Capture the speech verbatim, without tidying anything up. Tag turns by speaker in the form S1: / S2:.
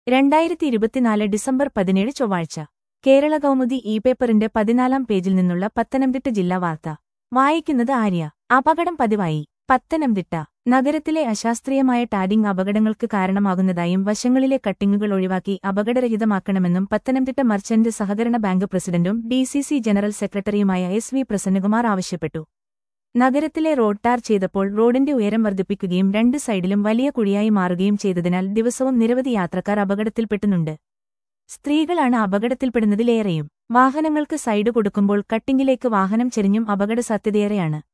S1: രണ്ടായിരത്തി ഇരുപത്തിനാല് ഡിസംബർ പതിനേഴ് ചൊവ്വാഴ്ച കേരള കൗമുദി ഇ പേപ്പറിന്റെ പതിനാലാം പേജിൽ നിന്നുള്ള പത്തനംതിട്ട ജില്ലാ വാർത്ത വായിക്കുന്നത് ആര്യ. അപകടം പതിവായി. പത്തനംതിട്ട നഗരത്തിലെ അശാസ്ത്രീയമായ ടാഡിംഗ് അപകടങ്ങൾക്ക് കാരണമാകുന്നതായും വശങ്ങളിലെ കട്ടിങ്ങുകൾ ഒഴിവാക്കി അപകടരഹിതമാക്കണമെന്നും പത്തനംതിട്ട മർച്ചന്റ് സഹകരണ ബാങ്ക് പ്രസിഡന്റും ഡി സി സി ജനറൽ സെക്രട്ടറിയുമായ എസ് വി പ്രസന്നകുമാർ ആവശ്യപ്പെട്ടു. നഗരത്തിലെ റോഡ് ടാർ ചെയ്തപ്പോൾ റോഡിന്റെ ഉയരം വർദ്ധിപ്പിക്കുകയും രണ്ട് സൈഡിലും വലിയ കുഴിയായി മാറുകയും ചെയ്തതിനാൽ ദിവസവും നിരവധി യാത്രക്കാർ അപകടത്തിൽപ്പെട്ടുന്നുണ്ട്. സ്ത്രീകളാണ് അപകടത്തിൽപ്പെടുന്നതിലേറെയും. വാഹനങ്ങൾക്ക് സൈഡ് കൊടുക്കുമ്പോൾ കട്ടിങ്ങിലേക്ക് വാഹനം ചെരിഞ്ഞും അപകട സാധ്യതയേറെയാണ്.